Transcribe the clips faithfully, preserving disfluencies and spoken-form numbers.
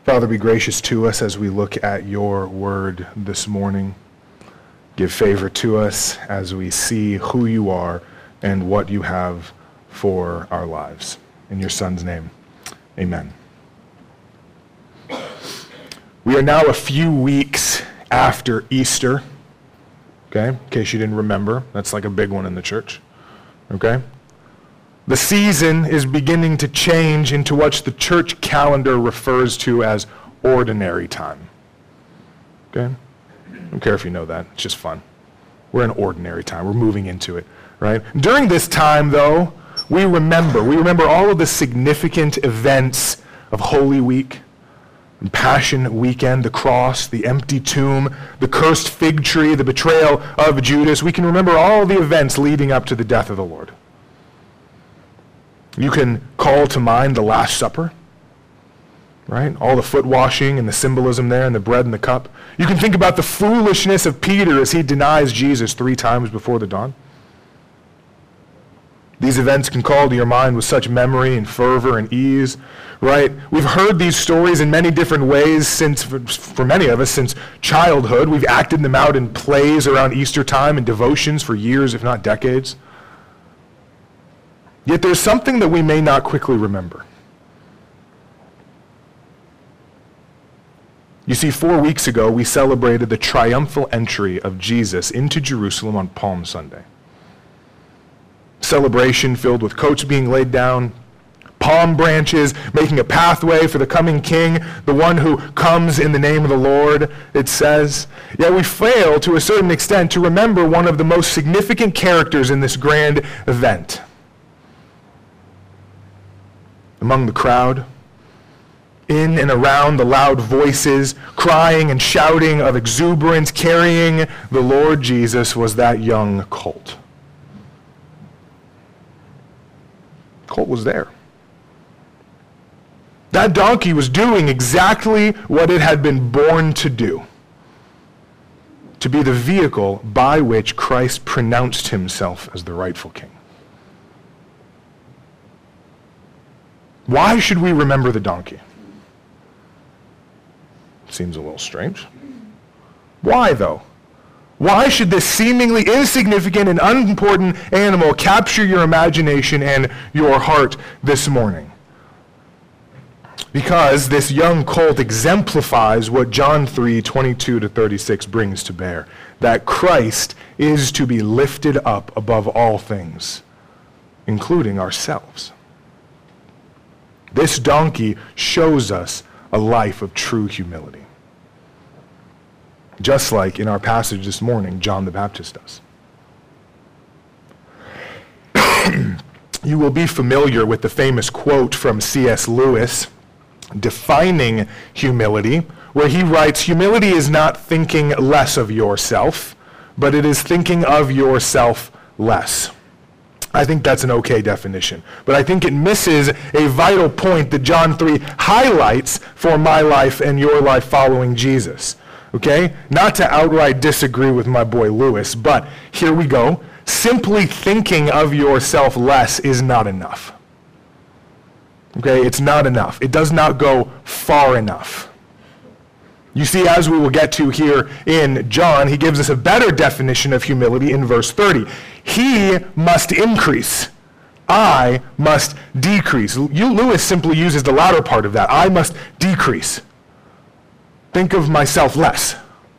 Father, be gracious to us as we look at your word this morning. Give favor to us as we see who you are and what you have for our lives. In your Son's name, amen. We are now a few weeks after Easter, okay? In case you didn't remember, that's like a big one in the church, okay? The season is beginning to change into what the church calendar refers to as ordinary time, okay? I don't care if you know that, it's just fun. We're in ordinary time, we're moving into it, right? During this time, though, we remember, we remember all of the significant events of Holy Week, and Passion Weekend, the cross, the empty tomb, the cursed fig tree, the betrayal of Judas. We can remember all the events leading up to the death of the Lord. You can call to mind the Last Supper, right? All the foot washing and the symbolism there and the bread and the cup. You can think about the foolishness of Peter as he denies Jesus three times before the dawn. These events can call to your mind with such memory and fervor and ease, right? We've heard these stories in many different ways since, for many of us, since childhood. We've acted them out in plays around Easter time and devotions for years, if not decades. Yet there's something that we may not quickly remember. You see, four weeks ago, we celebrated the triumphal entry of Jesus into Jerusalem on Palm Sunday. Celebration filled with coats being laid down, palm branches making a pathway for the coming king, the one who comes in the name of the Lord, it says. Yet we fail to a certain extent to remember one of the most significant characters in this grand event. Among the crowd, in and around the loud voices, crying and shouting of exuberance, carrying the Lord Jesus, was that young colt. Colt was there. That donkey was doing exactly what it had been born to do, to be the vehicle by which Christ pronounced himself as the rightful king. Why should we remember the donkey? Seems a little strange. Why, though? Why should this seemingly insignificant and unimportant animal capture your imagination and your heart this morning? Because this young colt exemplifies what John three, twenty-two to thirty-six brings to bear, that Christ is to be lifted up above all things, including ourselves. This donkey shows us a life of true humility. Just like in our passage this morning, John the Baptist does. You will be familiar with the famous quote from C S Lewis defining humility, where he writes, "Humility is not thinking less of yourself, but it is thinking of yourself less." I think that's an okay definition, but I think it misses a vital point that John three highlights for my life and your life following Jesus. Okay? Not to outright disagree with my boy Lewis, but here we go. Simply thinking of yourself less is not enough. Okay? It's not enough. It does not go far enough. You see, as we will get to here in John, he gives us a better definition of humility in verse thirty. He must increase. I must decrease. You, Lewis simply uses the latter part of that. I must decrease. Think of myself less.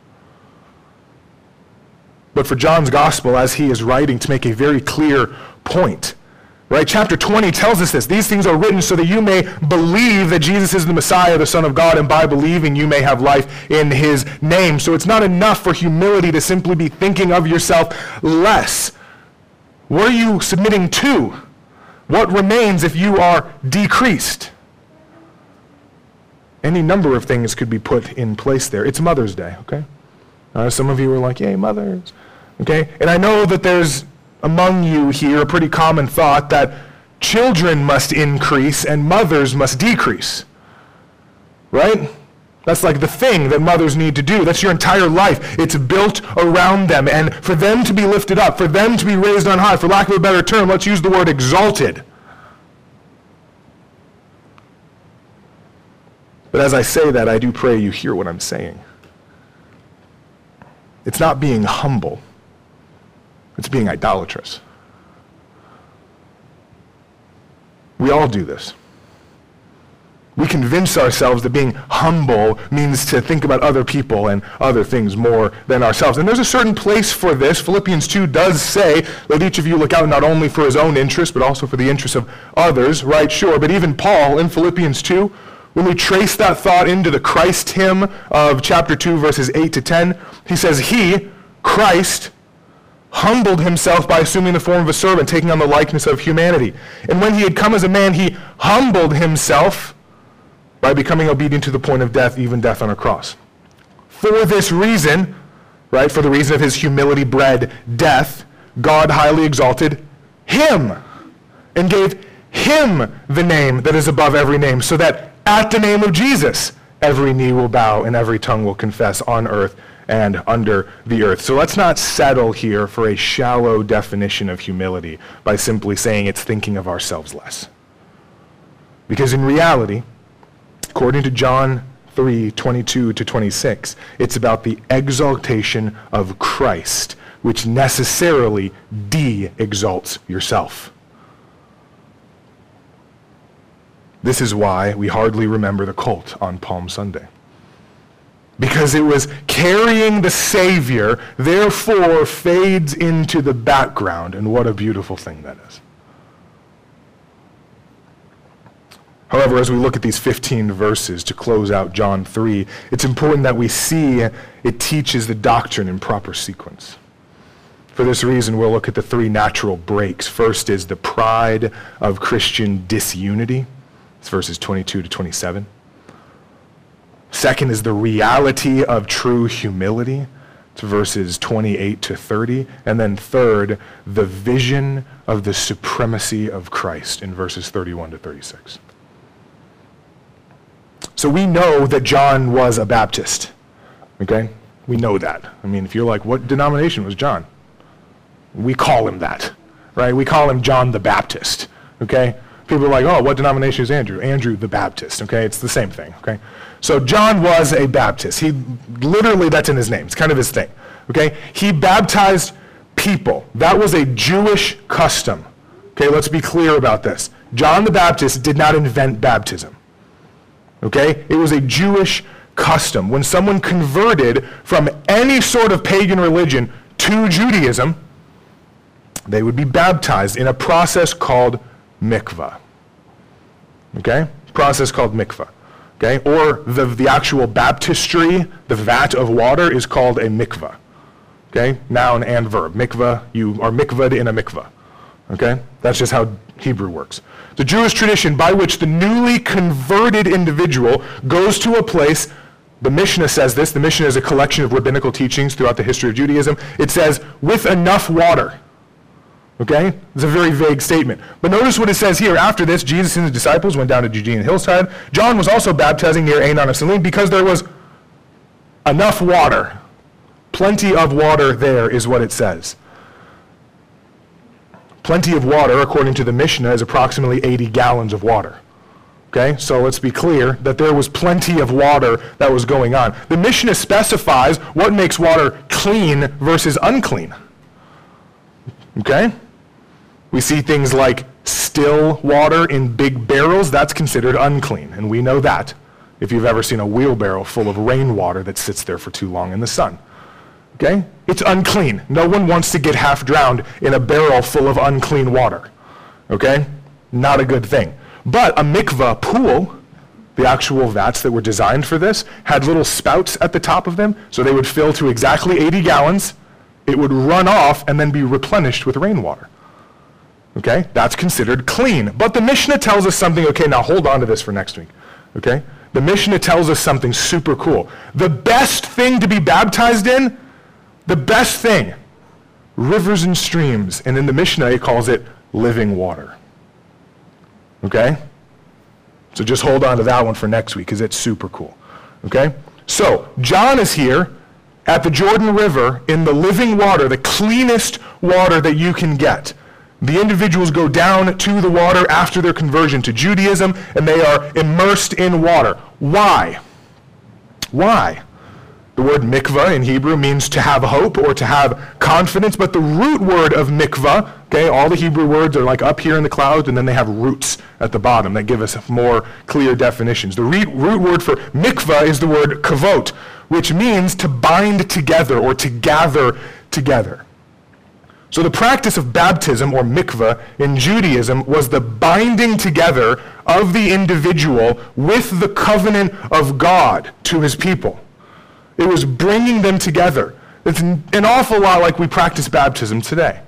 But for John's gospel, as he is writing to make a very clear point, right? Chapter twenty tells us this. These things are written so that you may believe that Jesus is the Messiah, the Son of God, and by believing you may have life in his name. So it's not enough for humility to simply be thinking of yourself less. What are you submitting to? What remains if you are decreased? Any number of things could be put in place there. It's Mother's Day, okay? Uh, some of you are like, yay, mothers, okay? And I know that there's among you here a pretty common thought that children must increase and mothers must decrease, right? That's like the thing that mothers need to do. That's your entire life. It's built around them. And for them to be lifted up, for them to be raised on high, for lack of a better term, let's use the word exalted. But as I say that, I do pray you hear what I'm saying. It's not being humble. It's being idolatrous. We all do this. We convince ourselves that being humble means to think about other people and other things more than ourselves. And there's a certain place for this. Philippians two does say, let each of you look out not only for his own interest, but also for the interests of others, right? Sure. But even Paul in Philippians two, when we trace that thought into the Christ hymn of chapter two, verses eight to ten, he says, he, Christ, humbled himself by assuming the form of a servant, taking on the likeness of humanity. And when he had come as a man, he humbled himself by becoming obedient to the point of death, even death on a cross. For this reason, right, for the reason of his humility-bred death, God highly exalted him and gave him the name that is above every name, so that at the name of Jesus, every knee will bow and every tongue will confess on earth and under the earth. So let's not settle here for a shallow definition of humility by simply saying it's thinking of ourselves less. Because in reality, according to John three, twenty-two to twenty-six, it's about the exaltation of Christ, which necessarily de-exalts yourself. This is why we hardly remember the cult on Palm Sunday. Because it was carrying the Savior, therefore fades into the background, and what a beautiful thing that is. However, as we look at these fifteen verses to close out John three, it's important that we see it teaches the doctrine in proper sequence. For this reason, we'll look at the three natural breaks. First is the pride of Christian disunity. It's verses twenty-two to twenty-seven. Second is the reality of true humility. It's verses twenty-eight to thirty. And then third, the vision of the supremacy of Christ in verses thirty-one to thirty-six. So we know that John was a Baptist, okay? We know that. I mean, if you're like, what denomination was John? We call him that, right? We call him John the Baptist, okay? People are like, oh, what denomination is Andrew? Andrew the Baptist, okay? It's the same thing, okay? So John was a Baptist. He, literally, that's in his name. It's kind of his thing, okay? He baptized people. That was a Jewish custom, okay? Let's be clear about this. John the Baptist did not invent baptism. Okay? It was a Jewish custom. When someone converted from any sort of pagan religion to Judaism, they would be baptized in a process called mikvah. Okay? Process called mikvah. Okay? Or the, the actual baptistry, the vat of water, is called a mikvah. Okay? Noun and verb. Mikvah, you are mikvahed in a mikvah. Okay? That's just how Hebrew works. The Jewish tradition by which the newly converted individual goes to a place, the Mishnah says this, the Mishnah is a collection of rabbinical teachings throughout the history of Judaism. It says, with enough water. Okay? It's a very vague statement. But notice what it says here. After this, Jesus and his disciples went down to Judean hillside. John was also baptizing near Aenon of Salim because there was enough water. Plenty of water there is what it says. Plenty of water, according to the Mishnah, is approximately eighty gallons of water. Okay, so let's be clear that there was plenty of water that was going on. The Mishnah specifies what makes water clean versus unclean. Okay? We see things like still water in big barrels, that's considered unclean, and we know that if you've ever seen a wheelbarrow full of rainwater that sits there for too long in the sun. Okay? It's unclean. No one wants to get half drowned in a barrel full of unclean water. Okay? Not a good thing. But a mikvah pool, the actual vats that were designed for this, had little spouts at the top of them, so they would fill to exactly eighty gallons. It would run off and then be replenished with rainwater. Okay? That's considered clean. But the Mishnah tells us something, okay, now hold on to this for next week. Okay? The Mishnah tells us something super cool. The best thing to be baptized in, the best thing, rivers and streams. And in the Mishnah, it calls it living water. Okay? So just hold on to that one for next week because it's super cool. Okay? So John is here at the Jordan River in the living water, the cleanest water that you can get. The individuals go down to the water after their conversion to Judaism, and they are immersed in water. Why? Why? The word mikvah in Hebrew means to have hope or to have confidence, but the root word of mikvah, okay, all the Hebrew words are like up here in the clouds, and then they have roots at the bottom that give us more clear definitions. The root word for mikvah is the word kavot, which means to bind together or to gather together. So the practice of baptism, or mikvah, in Judaism was the binding together of the individual with the covenant of God to his people. It was bringing them together. It's an awful lot like we practice baptism today.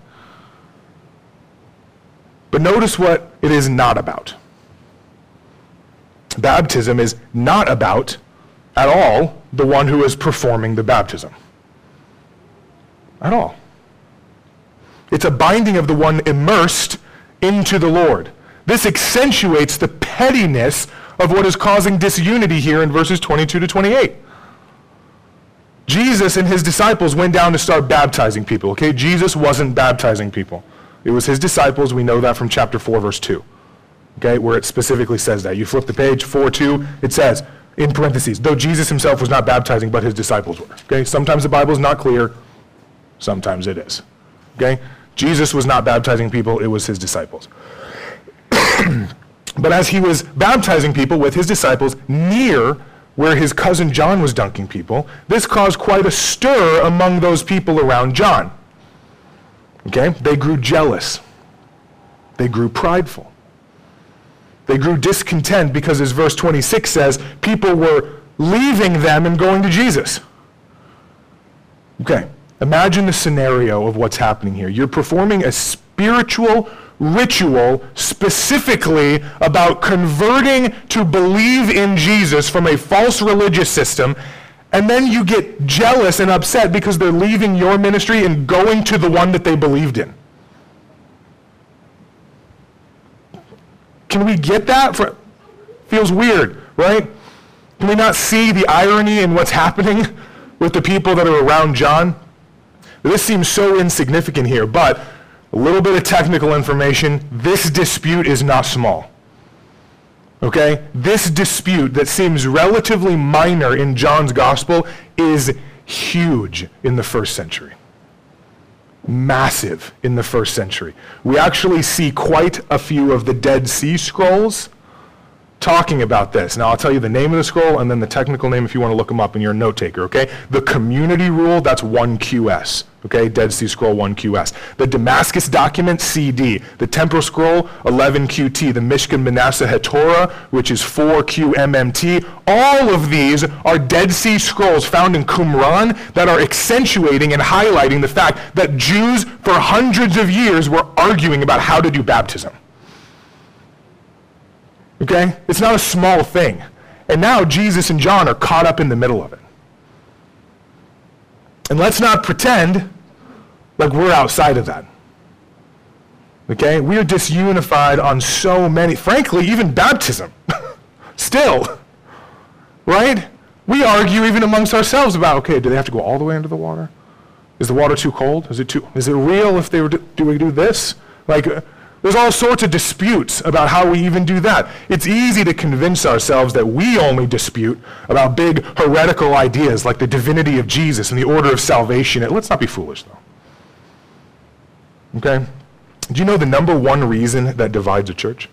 But notice what it is not about. Baptism is not about, at all, the one who is performing the baptism. At all. It's a binding of the one immersed into the Lord. This accentuates the pettiness of what is causing disunity here in verses twenty-two to twenty-eight. Jesus and his disciples went down to start baptizing people, okay? Jesus wasn't baptizing people. It was his disciples. We know that from chapter four, verse two, okay, where it specifically says that. You flip the page, four two, it says, in parentheses, though Jesus himself was not baptizing, but his disciples were, okay? Sometimes the Bible is not clear. Sometimes it is, okay? Jesus was not baptizing people. It was his disciples. But as he was baptizing people with his disciples near where his cousin John was dunking people, this caused quite a stir among those people around John. Okay? They grew jealous. They grew prideful. They grew discontent because, as verse twenty-six says, people were leaving them and going to Jesus. Okay, imagine the scenario of what's happening here. You're performing a spiritual ritual specifically about converting to believe in Jesus from a false religious system, and then you get jealous and upset because they're leaving your ministry and going to the one that they believed in. Can we get that? For, feels weird, right? Can we not see the irony in what's happening with the people that are around John? This seems so insignificant here, but a little bit of technical information. This dispute is not small. Okay? This dispute that seems relatively minor in John's gospel is huge in the first century. Massive in the first century. We actually see quite a few of the Dead Sea Scrolls talking about this. Now, I'll tell you the name of the scroll and then the technical name if you want to look them up and you're a note taker, okay? The Community Rule, that's one Q S, okay? Dead Sea Scroll one Q S. The Damascus Document, C D. The Temporal Scroll, eleven Q T. The Mishkan Manasseh HaTorah, which is four Q M M T. All of these are Dead Sea Scrolls found in Qumran that are accentuating and highlighting the fact that Jews for hundreds of years were arguing about how to do baptism. Okay? It's not a small thing. And now Jesus and John are caught up in the middle of it. And let's not pretend like we're outside of that. Okay? We are disunified on so many, frankly, even baptism. Still. Right? We argue even amongst ourselves about, okay, do they have to go all the way into the water? Is the water too cold? Is it too, is it real if they were to, do we do this? Like, uh, there's all sorts of disputes about how we even do that. It's easy to convince ourselves that we only dispute about big heretical ideas like the divinity of Jesus and the order of salvation. Let's not be foolish, though. Okay? Do you know the number one reason that divides a church?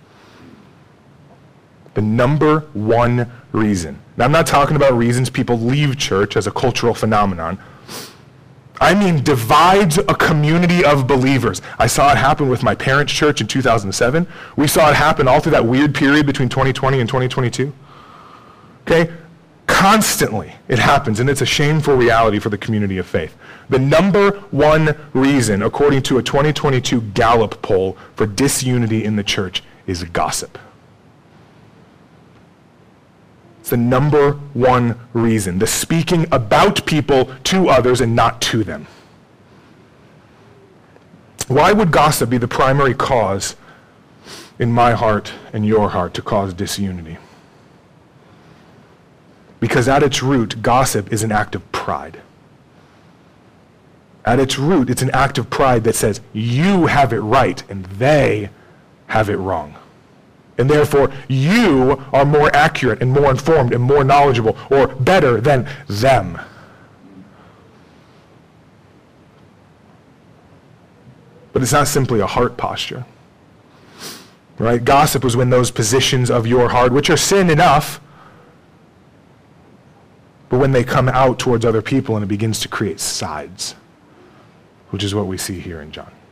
The number one reason. Now, I'm not talking about reasons people leave church as a cultural phenomenon. I mean, divides a community of believers. I saw it happen with my parents' church in two thousand seven. We saw it happen all through that weird period between twenty twenty and twenty twenty-two. Okay? Constantly it happens, and it's a shameful reality for the community of faith. The number one reason, according to a twenty twenty-two Gallup poll, for disunity in the church is gossip. It's the number one reason. The speaking about people to others and not to them. Why would gossip be the primary cause in my heart and your heart to cause disunity? Because at its root, gossip is an act of pride. At its root, it's an act of pride that says, you have it right and they have it wrong. And therefore, you are more accurate and more informed and more knowledgeable or better than them. But it's not simply a heart posture. Right? Gossip was when those positions of your heart, which are sin enough, but when they come out towards other people and it begins to create sides, which is what we see here in John.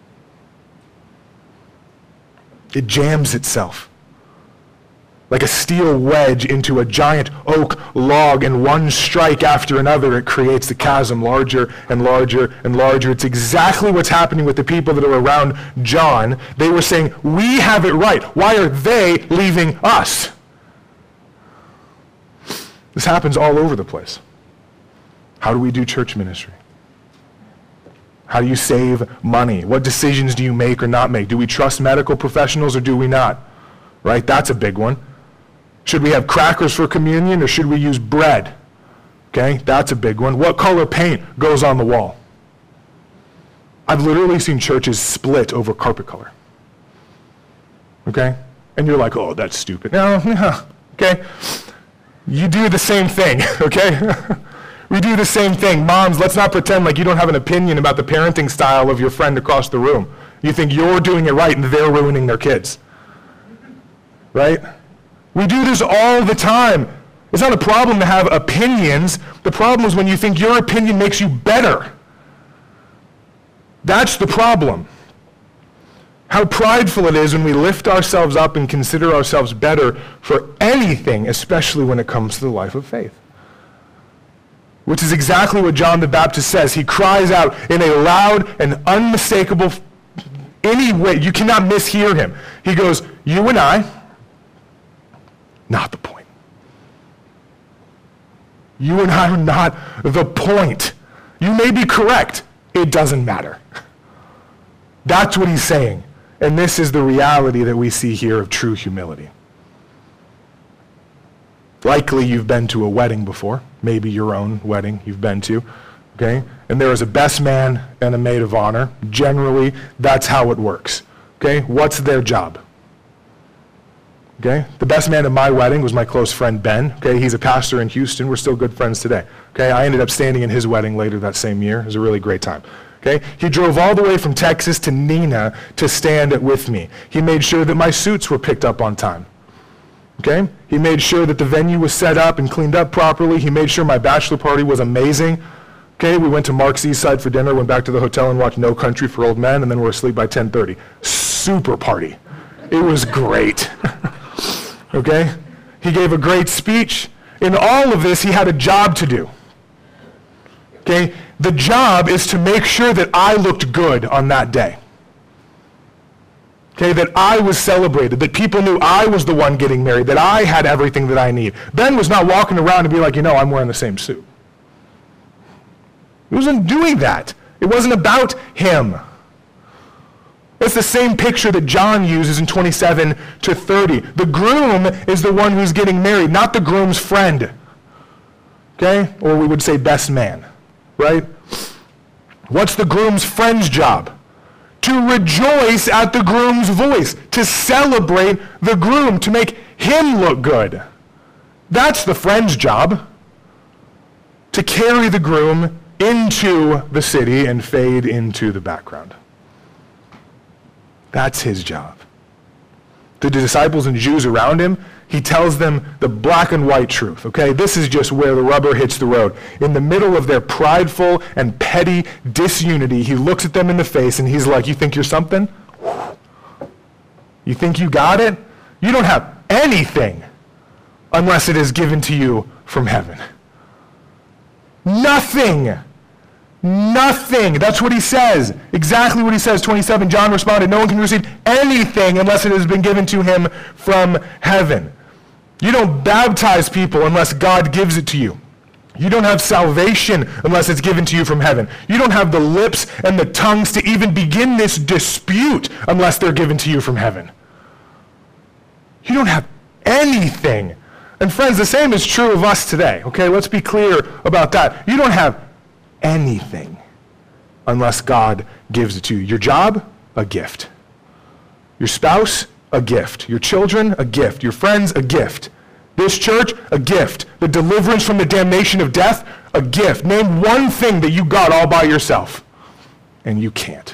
It jams itself like a steel wedge into a giant oak log, and one strike after another, it creates the chasm larger and larger and larger. It's exactly what's happening with the people that are around John. They were saying, we have it right. Why are they leaving us? This happens all over the place. How do we do church ministry? How do you save money? What decisions do you make or not make? Do we trust medical professionals or do we not? Right? That's a big one. Should we have crackers for communion or should we use bread? Okay, that's a big one. What color paint goes on the wall? I've literally seen churches split over carpet color. Okay? And you're like, oh, that's stupid. No, no, okay? You do the same thing, okay? We do the same thing. Moms, let's not pretend like you don't have an opinion about the parenting style of your friend across the room. You think you're doing it right and they're ruining their kids. Right? We do this all the time. It's not a problem to have opinions. The problem is when you think your opinion makes you better. That's the problem. How prideful it is when we lift ourselves up and consider ourselves better for anything, especially when it comes to the life of faith. Which is exactly what John the Baptist says. He cries out in a loud and unmistakable, any way, you cannot mishear him. He goes, you and I, not the point. You and I are not the point. You may be correct. It doesn't matter. That's what he's saying. And this is the reality that we see here of true humility. Likely you've been to a wedding before, maybe your own wedding you've been to, okay? And there is a best man and a maid of honor. Generally, that's how it works, okay? What's their job? Okay? The best man at my wedding was my close friend Ben. Okay? He's a pastor in Houston. We're still good friends today. Okay? I ended up standing in his wedding later that same year. It was a really great time. Okay? He drove all the way from Texas to Neenah to stand with me. He made sure that my suits were picked up on time. Okay? He made sure that the venue was set up and cleaned up properly. He made sure my bachelor party was amazing. Okay? We went to Mark's East Side for dinner, went back to the hotel and watched No Country for Old Men, and then we were asleep by ten thirty. Super party. It was great. Okay? He gave a great speech. In all of this, he had a job to do. Okay? The job is to make sure that I looked good on that day. Okay? That I was celebrated, that people knew I was the one getting married, that I had everything that I need. Ben was not walking around and be like, you know, I'm wearing the same suit. He wasn't doing that. It wasn't about him. It's the same picture that John uses in twenty-seven to thirty. The groom is the one who's getting married, not the groom's friend. Okay? Or we would say best man. Right? What's the groom's friend's job? To rejoice at the groom's voice, to celebrate the groom, to make him look good. That's the friend's job. To carry the groom into the city and fade into the background. That's his job. To the disciples and Jews around him, he tells them the black and white truth, okay? This is just where the rubber hits the road. In the middle of their prideful and petty disunity, he looks at them in the face and he's like, you think you're something? You think you got it? You don't have anything unless it is given to you from heaven. Nothing. Nothing. That's what he says. Exactly what he says. twenty-seven, John responded, no one can receive anything unless it has been given to him from heaven. You don't baptize people unless God gives it to you. You don't have salvation unless it's given to you from heaven. You don't have the lips and the tongues to even begin this dispute unless they're given to you from heaven. You don't have anything. And friends, the same is true of us today. Okay, let's be clear about that. You don't have anything unless God gives it to you. Your job, a gift. Your spouse, a gift. Your children, a gift. Your friends, a gift. This church, a gift. The deliverance from the damnation of death, a gift. Name one thing that you got all by yourself, and you can't.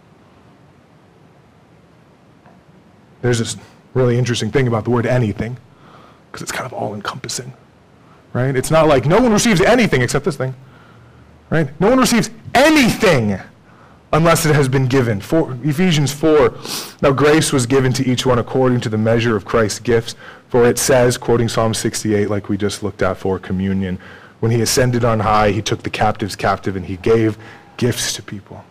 There's this really interesting thing about the word anything, because it's kind of all-encompassing, right? It's not like no one receives anything except this thing, right? No one receives anything unless it has been given. For, Ephesians four, now grace was given to each one according to the measure of Christ's gifts, for it says, quoting Psalm sixty-eight like we just looked at for communion, when he ascended on high, he took the captives captive and he gave gifts to people.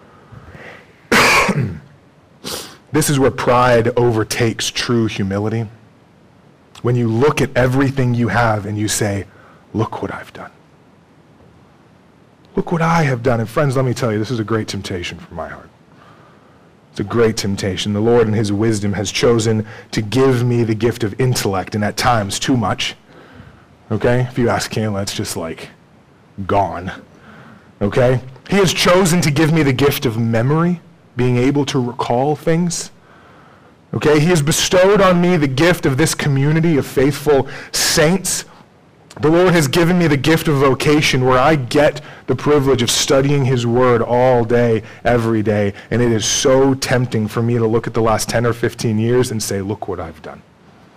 This is where pride overtakes true humility. When you look at everything you have and you say, look what I've done. Look what I have done. And friends, let me tell you, this is a great temptation for my heart. It's a great temptation. The Lord in his wisdom has chosen to give me the gift of intellect, and at times too much. Okay? If you ask Kayla, it's just like gone. Okay? He has chosen to give me the gift of memory, being able to recall things. Okay? He has bestowed on me the gift of this community of faithful saints. The Lord has given me the gift of vocation where I get the privilege of studying his word all day, every day. And it is so tempting for me to look at the last ten or fifteen years and say, look what I've done.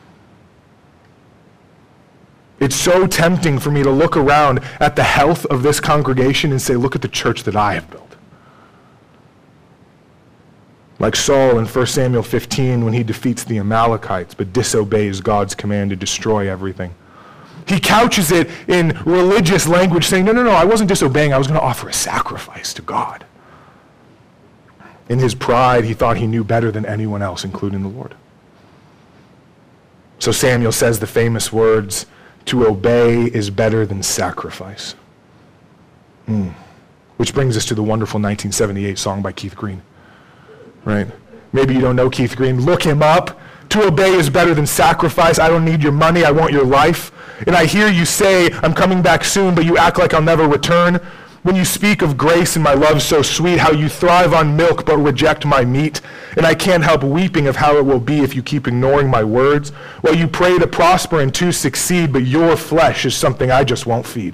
It's so tempting for me to look around at the health of this congregation and say, look at the church that I have built. Like Saul in First Samuel fifteen when he defeats the Amalekites but disobeys God's command to destroy everything. He couches it in religious language saying, no, no, no, I wasn't disobeying. I was going to offer a sacrifice to God. In his pride, he thought he knew better than anyone else, including the Lord. So Samuel says the famous words, to obey is better than sacrifice. Mm. Which brings us to the wonderful nineteen seventy-eight song by Keith Green. Right? Maybe you don't know Keith Green. Look him up. To obey is better than sacrifice. I don't need your money. I want your life. And I hear you say, I'm coming back soon, but you act like I'll never return. When you speak of grace and my love so sweet, how you thrive on milk but reject my meat. And I can't help weeping of how it will be if you keep ignoring my words. Well, you pray to prosper and to succeed, but your flesh is something I just won't feed.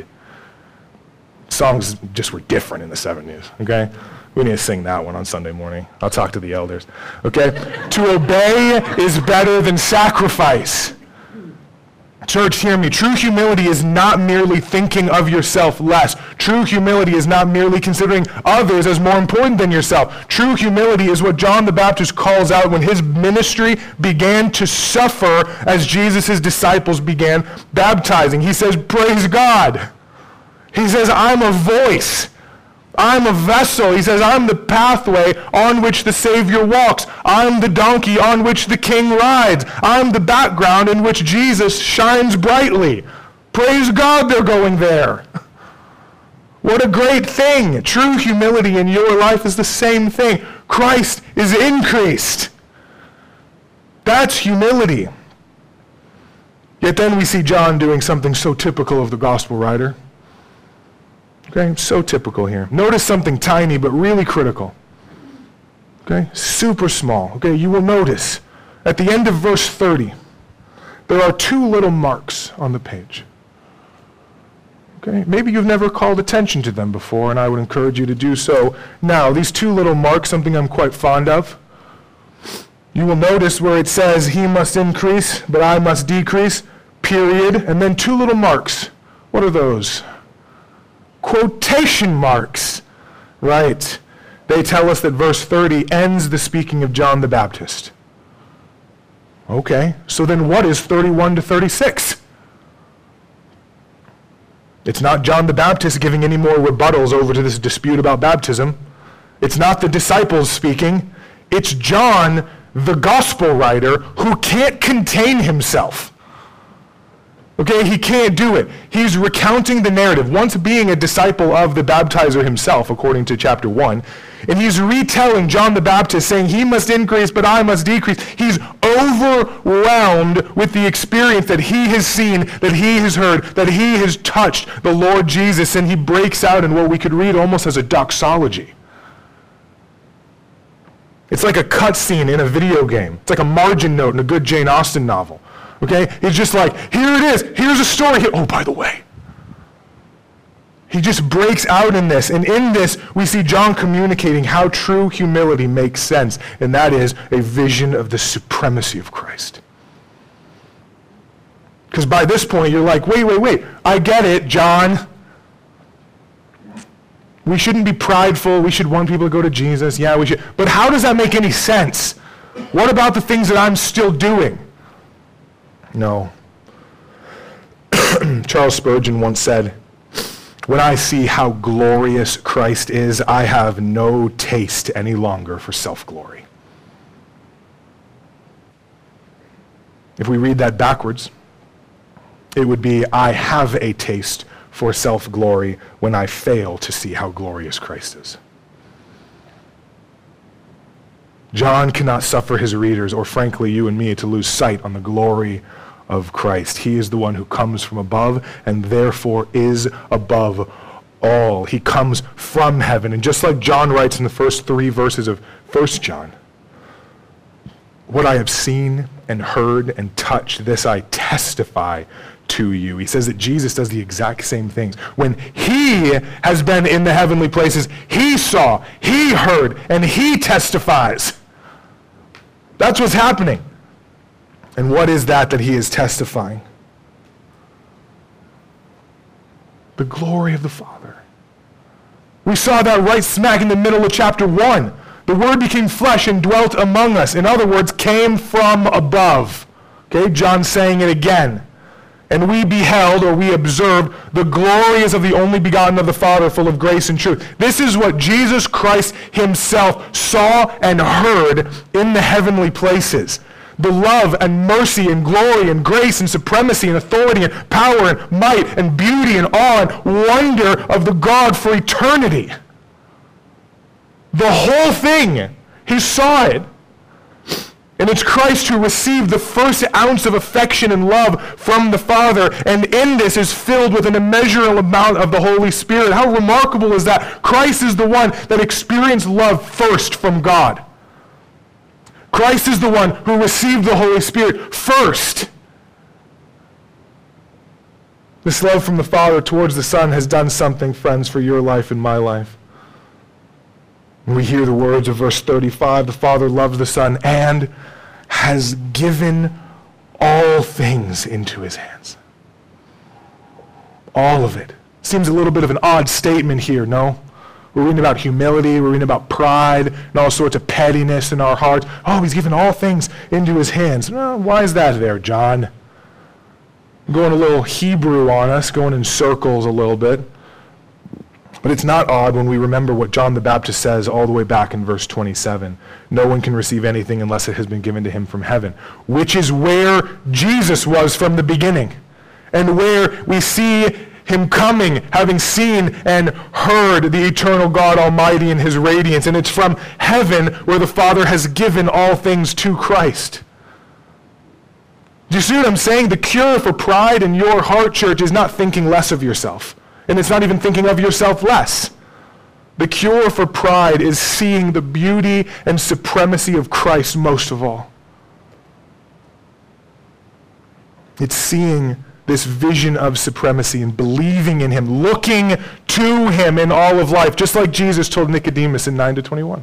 Songs just were different in the seventies, okay? We need to sing that one on Sunday morning. I'll talk to the elders, okay? To obey is better than sacrifice. Church, hear me. True humility is not merely thinking of yourself less. True humility is not merely considering others as more important than yourself. True humility is what John the Baptist calls out when his ministry began to suffer as Jesus' disciples began baptizing. He says, praise God. He says, I'm a voice. I'm a vessel. He says, I'm the pathway on which the Savior walks. I'm the donkey on which the King rides. I'm the background in which Jesus shines brightly. Praise God, they're going there. What a great thing. True humility in your life is the same thing. Christ is increased. That's humility. Yet then we see John doing something so typical of the gospel writer. Okay, so typical here. Notice something tiny but really critical. Okay, super small. Okay, you will notice at the end of verse thirty, there are two little marks on the page. Okay, maybe you've never called attention to them before, and I would encourage you to do so now. These two little marks, something I'm quite fond of. You will notice where it says, he must increase, but I must decrease, period, and then two little marks. What are those? Quotation marks, right? They tell us that verse thirty ends the speaking of John the Baptist. Okay, so then what is thirty-one to thirty-six? It's not John the Baptist giving any more rebuttals over to this dispute about baptism. It's not the disciples speaking. It's John, the gospel writer, who can't contain himself. Okay, he can't do it. He's recounting the narrative, once being a disciple of the baptizer himself, according to chapter one. And he's retelling John the Baptist, saying, he must increase, but I must decrease. He's overwhelmed with the experience that he has seen, that he has heard, that he has touched the Lord Jesus, and he breaks out in what we could read almost as a doxology. It's like a cutscene in a video game. It's like a margin note in a good Jane Austen novel. Okay? It's just like, here it is. Here's a story. Oh, by the way. He just breaks out in this. And in this, we see John communicating how true humility makes sense. And that is a vision of the supremacy of Christ. Because by this point, you're like, wait, wait, wait. I get it, John. We shouldn't be prideful. We should want people to go to Jesus. Yeah, we should. But how does that make any sense? What about the things that I'm still doing? No. Charles Spurgeon once said, when I see how glorious Christ is, I have no taste any longer for self-glory. If we read that backwards, it would be, I have a taste for self-glory when I fail to see how glorious Christ is. John cannot suffer his readers, or frankly you and me, to lose sight on the glory of Christ. He is the one who comes from above and therefore is above all. He comes from heaven. And just like John writes in the first three verses of First John, what I have seen and heard and touched, this I testify to you. He says that Jesus does the exact same things. When he has been in the heavenly places, he saw, he heard, and he testifies. That's what's happening. And what is that that he is testifying? The glory of the Father. We saw that right smack in the middle of chapter one. The Word became flesh and dwelt among us. In other words, came from above. Okay, John's saying it again. And we beheld, or we observed, the glories of the only begotten of the Father, full of grace and truth. This is what Jesus Christ himself saw and heard in the heavenly places. The love and mercy and glory and grace and supremacy and authority and power and might and beauty and awe and wonder of the God for eternity. The whole thing. He saw it. And it's Christ who received the first ounce of affection and love from the Father, and in this is filled with an immeasurable amount of the Holy Spirit. How remarkable is that? Christ is the one that experienced love first from God. Christ is the one who received the Holy Spirit first. This love from the Father towards the Son has done something, friends, for your life and my life. When we hear the words of verse thirty-five, the Father loves the Son and has given all things into his hands. All of it. Seems a little bit of an odd statement here, no? We're reading about humility, we're reading about pride, and all sorts of pettiness in our hearts. Oh, he's given all things into his hands. Well, why is that there, John? Going a little Hebrew on us, going in circles a little bit. But it's not odd when we remember what John the Baptist says all the way back in verse twenty-seven. No one can receive anything unless it has been given to him from heaven, which is where Jesus was from the beginning, and where we see him coming, having seen and heard the eternal God Almighty in his radiance. And it's from heaven where the Father has given all things to Christ. Do you see what I'm saying? The cure for pride in your heart, church, is not thinking less of yourself. And it's not even thinking of yourself less. The cure for pride is seeing the beauty and supremacy of Christ most of all. It's seeing this vision of supremacy and believing in him, looking to him in all of life, just like Jesus told Nicodemus in nine to twenty-one.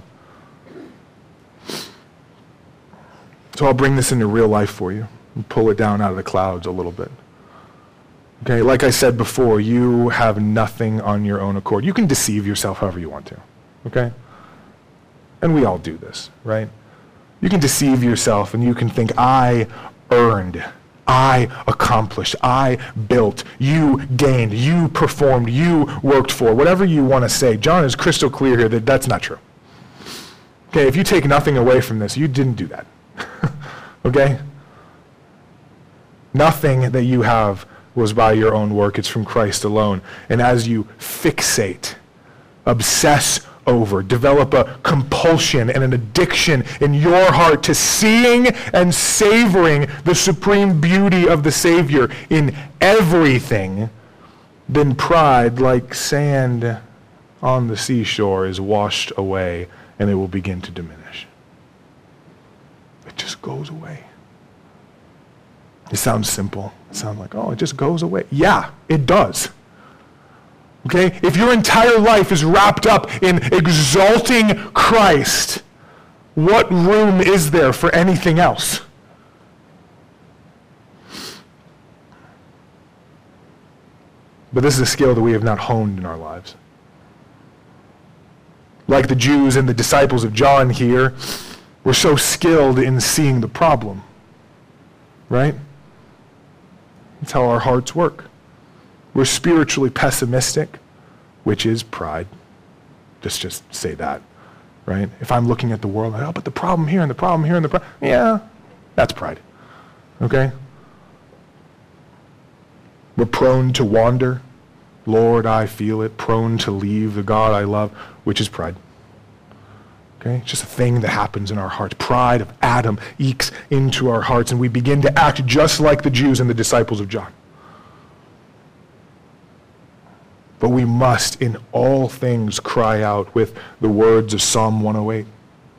So I'll bring this into real life for you and pull it down out of the clouds a little bit. Okay, like I said before, you have nothing on your own accord. You can deceive yourself however you want to, okay? And we all do this, right? You can deceive yourself and you can think, I earned, I accomplished, I built, you gained, you performed, you worked for, whatever you want to say. John is crystal clear here that that's not true. Okay, if you take nothing away from this, you didn't do that, okay? Nothing that you have was by your own work. It's from Christ alone. And as you fixate, obsess over, develop a compulsion and an addiction in your heart to seeing and savoring the supreme beauty of the Savior in everything, then pride, like sand on the seashore, is washed away and it will begin to diminish. goes away. It sounds simple. It sounds like, oh, it just goes away. Yeah, it does. Okay? If your entire life is wrapped up in exalting Christ, what room is there for anything else? But this is a skill that we have not honed in our lives. Like the Jews and the disciples of John here, we're so skilled in seeing the problem. Right? That's how our hearts work. We're spiritually pessimistic, which is pride. Just, just say that. Right? If I'm looking at the world, oh, but the problem here and the problem here and the problem, yeah, that's pride. Okay? We're prone to wander. Lord, I feel it. Prone to leave the God I love, which is pride. Okay? It's just a thing that happens in our hearts. Pride of Adam ekes into our hearts, and we begin to act just like the Jews and the disciples of John. But we must, in all things, cry out with the words of Psalm one oh eight.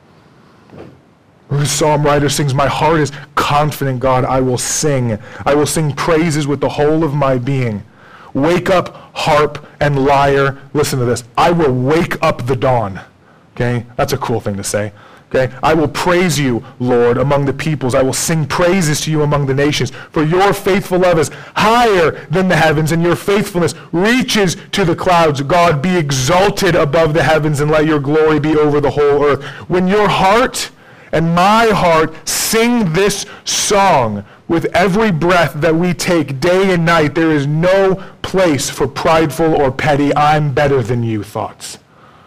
The psalm writer sings, my heart is confident, God, I will sing. I will sing praises with the whole of my being. Wake up, harp and lyre. Listen to this. I will wake up the dawn. Okay? That's a cool thing to say. Okay? I will praise you, Lord, among the peoples. I will sing praises to you among the nations. For your faithful love is higher than the heavens, and your faithfulness reaches to the clouds. God, be exalted above the heavens, and let your glory be over the whole earth. When your heart and my heart sing this song with every breath that we take day and night, there is no place for prideful or petty, I'm better than you thoughts.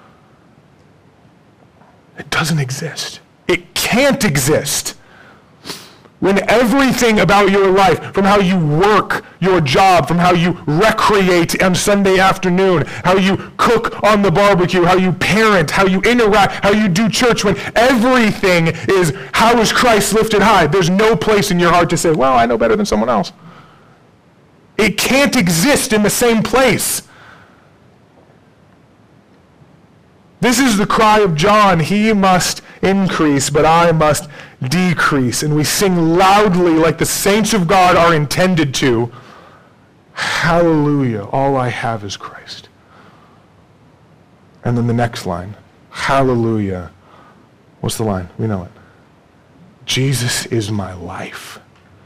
It doesn't exist. It can't exist. When everything about your life, from how you work your job, from how you recreate on Sunday afternoon, how you cook on the barbecue, how you parent, how you interact, how you do church, when everything is, how is Christ lifted high? There's no place in your heart to say, well, I know better than someone else. It can't exist in the same place. This is the cry of John. He must increase, but I must decrease. And we sing loudly like the saints of God are intended to. Hallelujah, all I have is Christ. And then the next line, hallelujah. What's the line? We know it. Jesus is my life.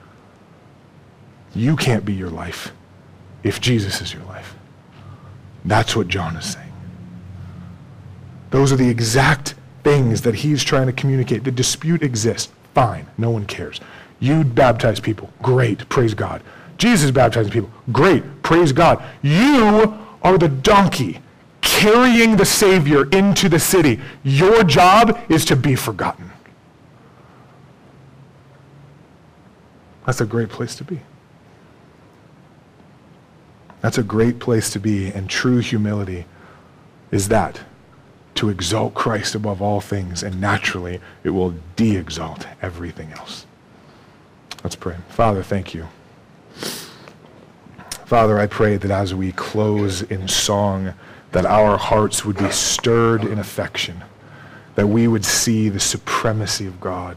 You can't be your life if Jesus is your life. That's what John is saying. Those are the exact things that he's trying to communicate. The dispute exists. Fine. No one cares. You baptize people. Great. Praise God. Jesus baptizing people. Great. Praise God. You are the donkey carrying the Savior into the city. Your job is to be forgotten. That's a great place to be. That's a great place to be, and true humility is that. To exalt Christ above all things, and naturally it will de-exalt everything else. Let's pray. Father, thank you. Father, I pray that as we close in song, that our hearts would be stirred in affection, that we would see the supremacy of God.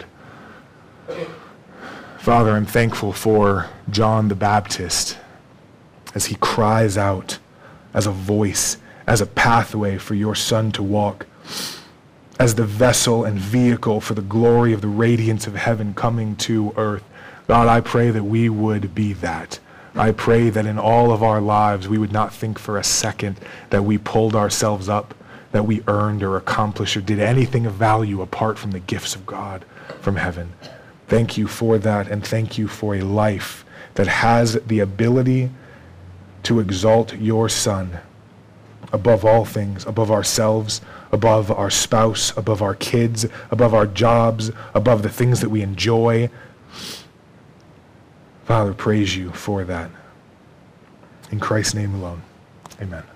Father, I'm thankful for John the Baptist as he cries out as a voice, as a pathway for your Son to walk, as the vessel and vehicle for the glory of the radiance of heaven coming to earth. God, I pray that we would be that. I pray that in all of our lives we would not think for a second that we pulled ourselves up, that we earned or accomplished or did anything of value apart from the gifts of God from heaven. Thank you for that, and thank you for a life that has the ability to exalt your Son above all things, above ourselves, above our spouse, above our kids, above our jobs, above the things that we enjoy. Father, praise you for that. In Christ's name alone, amen.